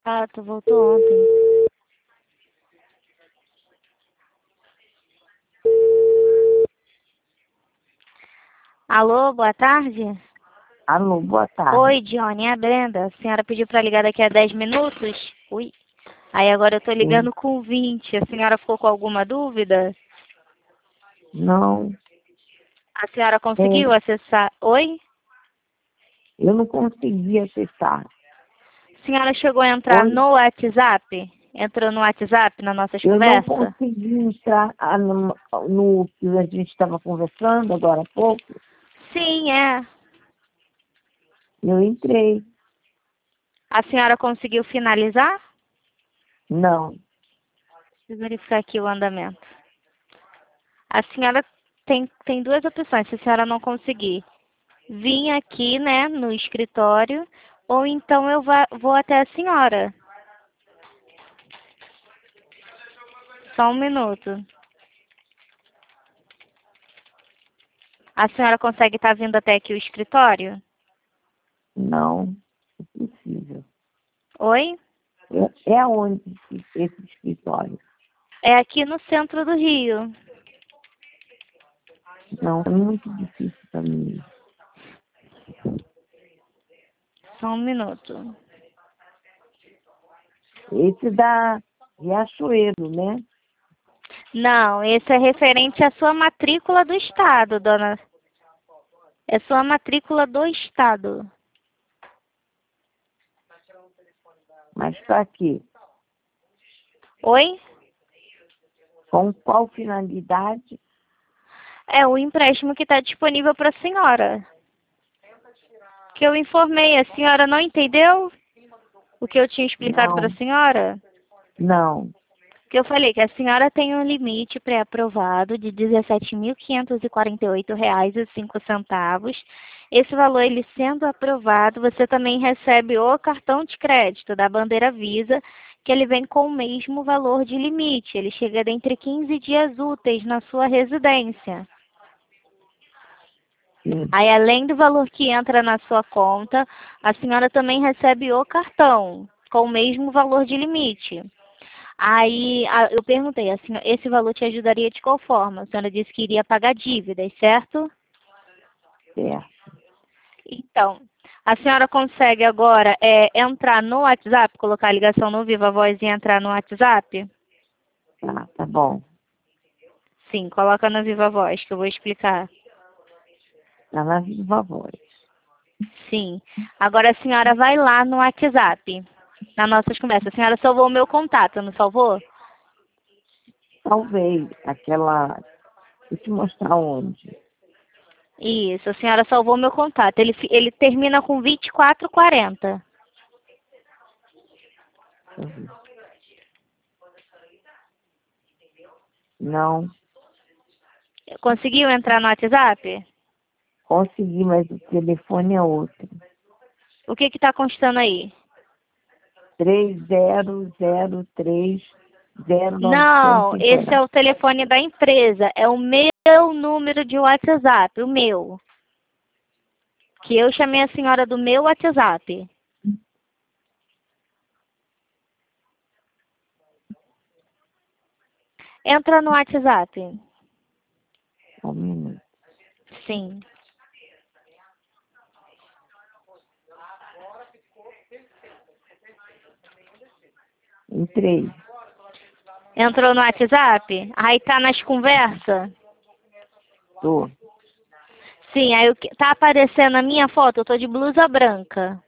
Ah, tu voltou ontem. Alô, boa tarde? Alô, boa tarde. Oi, Johnny, é a Brenda. A senhora pediu para ligar daqui a 10 minutos? Ui. Aí agora eu tô Sim. ligando com 20. A senhora ficou com alguma dúvida? Não, A senhora conseguiu acessar? Oi? eu não consegui acessar. A senhora chegou a entrar Oi, no WhatsApp? Entrou no WhatsApp nas nossas eu não conversas? consegui entrar no que a gente estava conversando agora há pouco. Sim, é. Eu entrei. A senhora conseguiu finalizar? Não, Deixa eu verificar aqui o andamento. A senhora tem duas opções, se a senhora não conseguir vir aqui, né, no escritório, ou então eu vou até a senhora. Só um minuto. A senhora consegue estar vindo até aqui o escritório? não, é possível. Oi? É aonde esse escritório? É aqui no centro do Rio. Não, é muito difícil para mim. Só um minuto. Esse da Riachuelo, né? Não, esse é referente à sua matrícula do estado, dona. É sua matrícula do estado. Mas para quê? Oi? Com qual finalidade? É o empréstimo que está disponível para a senhora. Que eu informei, a senhora não entendeu o que eu tinha explicado para a Não, senhora? não. Que eu falei que a senhora tem um limite pré-aprovado de R$ 17.548,05. Esse valor, ele sendo aprovado, você também recebe o cartão de crédito da Bandeira Visa, que ele vem com o mesmo valor de limite. Ele chega dentre 15 dias úteis na sua residência. Sim. Aí, além do valor que entra na sua conta, a senhora também recebe o cartão, com o mesmo valor de limite. Aí eu perguntei, assim, esse valor te ajudaria de qual forma? A senhora disse que iria pagar dívidas, certo? Certo. Então, a senhora consegue agora entrar no WhatsApp, colocar a ligação no Viva Voz e entrar no WhatsApp? Tá bom. Sim, coloca no Viva Voz que eu vou explicar. Tá na Viva Voz. Sim. Agora a senhora vai lá no WhatsApp, nas nossas conversas. A senhora salvou o meu contato, não salvou? Talvez aquela. Vou te mostrar onde. Isso, a senhora salvou o meu contato. Ele termina com 2440. Deixa eu ver. Não, Conseguiu entrar no WhatsApp? consegui, mas o telefone é outro. O que está constando aí? 30030950. Não, esse é o telefone da empresa. É o meu número de WhatsApp, o meu. Que eu chamei a senhora do meu WhatsApp. Entra no WhatsApp. Só um minuto. Sim. Entrei. Entrou no WhatsApp? Aí tá nas conversas? Tô. Sim, aí tá aparecendo a minha foto, eu tô de blusa branca.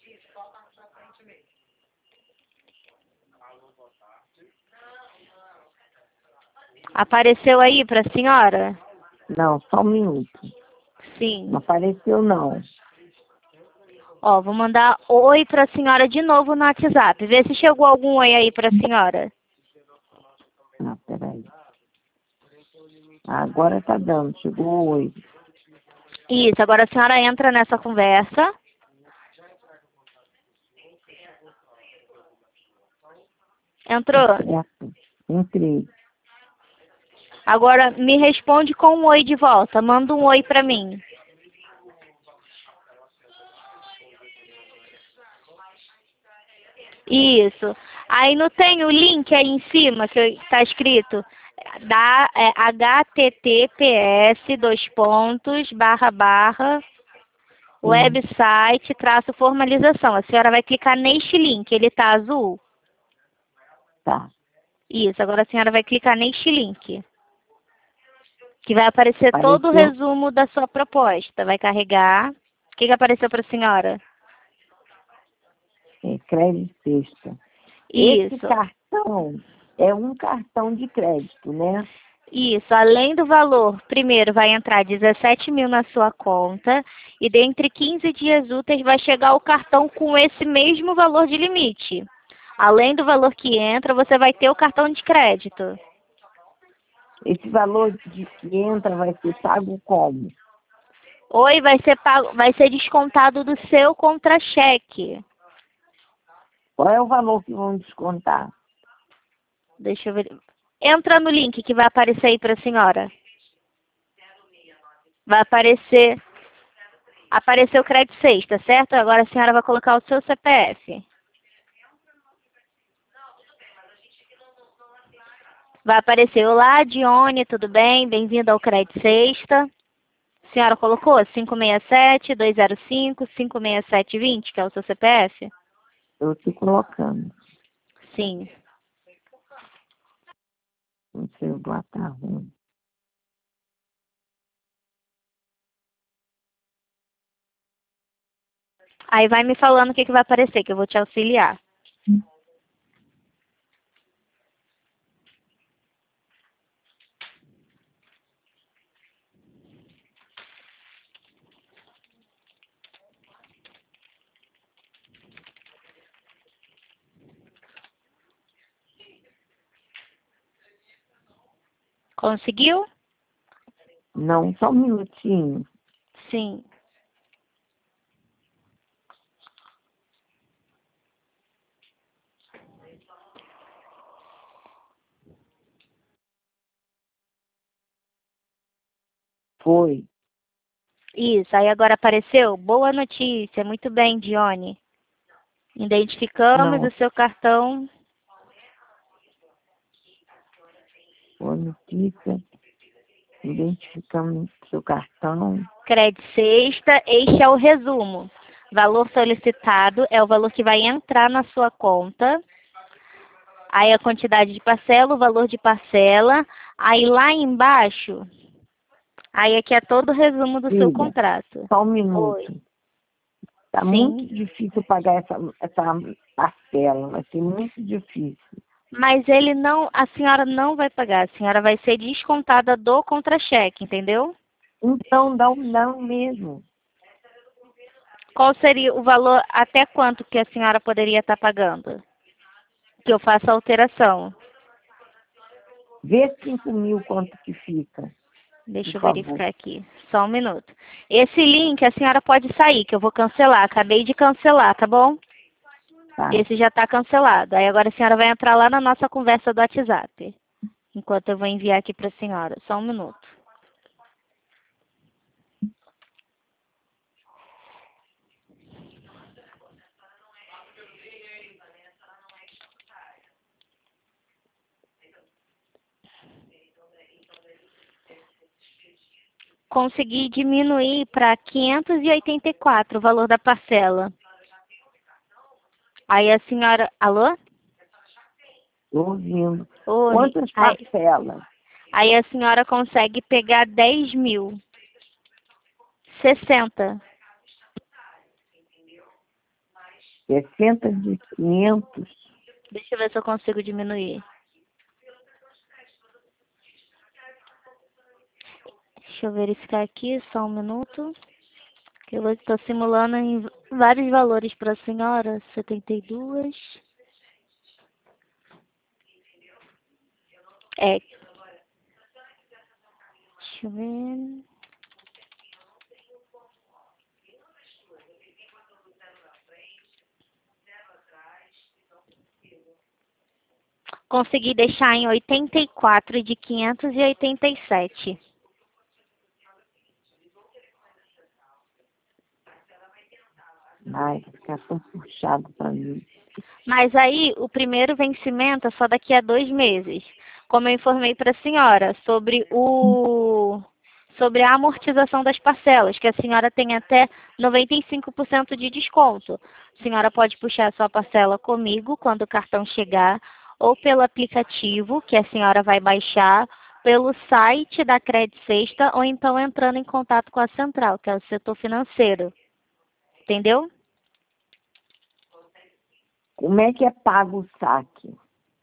Apareceu aí pra senhora? Não, só um minuto. Sim. Não apareceu, não. Ó, vou mandar oi pra senhora de novo no WhatsApp. Vê se chegou algum oi aí pra senhora. Ah, peraí. Agora tá dando. Chegou oi. Isso, agora a senhora entra nessa conversa. Entrou? Certo. Entrei. Agora me responde com um oi de volta. Manda um oi pra mim. Isso. Aí não tem o link aí em cima que está escrito https dois pontos barra barra website traço formalização. A senhora vai clicar neste link, ele está azul? Tá. Isso, agora a senhora vai clicar neste link, que vai aparecer todo o Apareceu? resumo da sua proposta. Vai carregar. O que apareceu para a senhora? Crédito sexta. Esse Isso. cartão é um cartão de crédito, né? Isso, além do valor, primeiro vai entrar 17 mil na sua conta e dentre 15 dias úteis vai chegar o cartão com esse mesmo valor de limite. Além do valor que entra, você vai ter o cartão de crédito. Esse valor de que entra vai ser pago como? Oi, vai ser descontado do seu contra-cheque. Qual é o valor que vão descontar? Deixa eu ver. Entra no link que vai aparecer aí para a senhora. Vai aparecer o crédito sexta, certo? Agora a senhora vai colocar o seu CPF. Vai aparecer, olá, Dione, tudo bem? Bem-vindo ao Crédito Sexta. A senhora colocou 567-205-56720, que é o seu CPF? Eu estou colocando. Sim. O celular tá ruim. Aí vai me falando o que vai aparecer, que eu vou te auxiliar. Conseguiu? Não, só um minutinho. Sim. Foi. Isso, aí agora apareceu, boa notícia, muito bem, Dione. Identificamos Não, o seu cartão. boa notícia. Identificamos seu cartão. Crédito sexta, este é o resumo. Valor solicitado é o valor que vai entrar na sua conta. Aí a quantidade de parcela, o valor de parcela. Aí lá embaixo, aí aqui é todo o resumo do seu Filha, contrato. só um Oi. minuto. Tá muito Sim. difícil pagar essa parcela. Vai ser muito difícil. Mas ele não, a senhora não vai pagar. A senhora vai ser descontada do contra-cheque, entendeu? Então, dá um não mesmo. Qual seria o valor, até quanto que a senhora poderia estar pagando? Que eu faça a alteração. Vê 5.000 quanto que fica, por Deixa eu favor. verificar aqui. Só um minuto. Esse link a senhora pode sair, que eu vou cancelar. Acabei de cancelar, tá bom? Tá. Esse já está cancelado. Aí agora a senhora vai entrar lá na nossa conversa do WhatsApp. Enquanto eu vou enviar aqui para a senhora. Só um minuto. Consegui diminuir para 584 o valor da parcela. Aí a senhora... Alô? Estou ouvindo. Oi. Quantas parcelas? Aí a senhora consegue pegar 10 mil. 60. 60 de 500. Deixa eu ver se eu consigo diminuir. Deixa eu verificar aqui, só um minuto. Que eu estou simulando em vários valores para a senhora. 72. É. Deixa eu ver. Consegui deixar em 84 de 587. Ai, vai ficar tão puxado para mim. Mas aí, o primeiro vencimento é só daqui a 2 meses. Como eu informei para a senhora sobre a amortização das parcelas, que a senhora tem até 95% de desconto. A senhora pode puxar a sua parcela comigo quando o cartão chegar, ou pelo aplicativo que a senhora vai baixar, pelo site da Credit Sexta, ou então entrando em contato com a central, que é o setor financeiro. Entendeu? Como é que é pago o saque?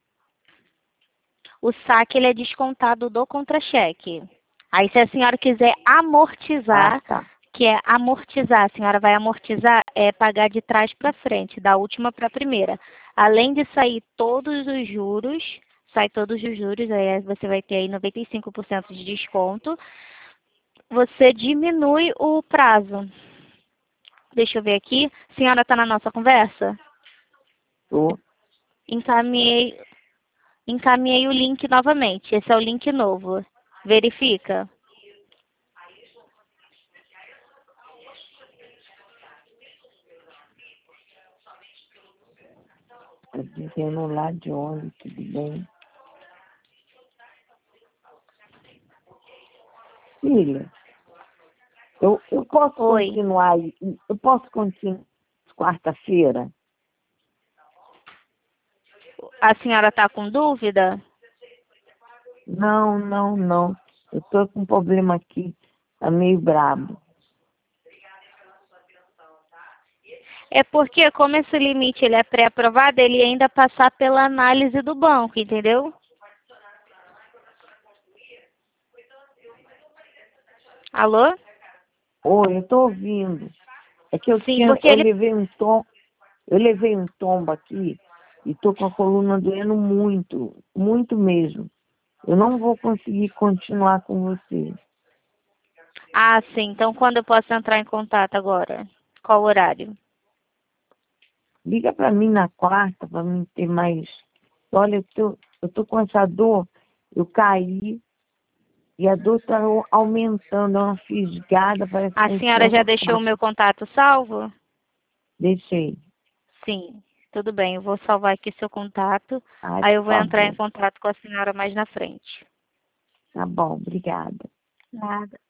O saque ele é descontado do contra-cheque. Aí, se a senhora quiser amortizar, Ah, tá. que é amortizar, a senhora vai amortizar, é pagar de trás para frente, da última para a primeira. Além de sair todos os juros, aí você vai ter aí 95% de desconto, você diminui o prazo. Deixa eu ver aqui. A senhora está na nossa conversa? Tô. Encaminhei, encaminhei o link novamente. Esse é o link novo. Verifica. Tá dizendo lá de onde, tudo bem? Filha, eu posso Oi. continuar, eu posso continuar quarta-feira? A senhora está com dúvida? Não, não, não. Eu tô com um problema aqui, tá meio brabo. É porque, como esse limite ele é pré-aprovado, ele ainda passar pela análise do banco, entendeu? Alô? Oi, eu tô ouvindo. É que Sim, porque ele... eu levei um tombo aqui e tô com a coluna doendo muito, muito mesmo. Eu não vou conseguir continuar com você. Ah, sim. Então, quando eu posso entrar em contato agora? Qual horário? Liga para mim na quarta para mim ter mais. Olha, eu tô com essa dor, eu caí e a dor tá aumentando, é uma fisgada, parece A que enfiou senhora já uma deixou o faca. meu contato salvo? Deixei. Sim. Tudo bem, eu vou salvar aqui seu contato. Ai, Aí por eu vou entrar em favor. contato com a senhora mais na frente. Tá bom, obrigada. Nada.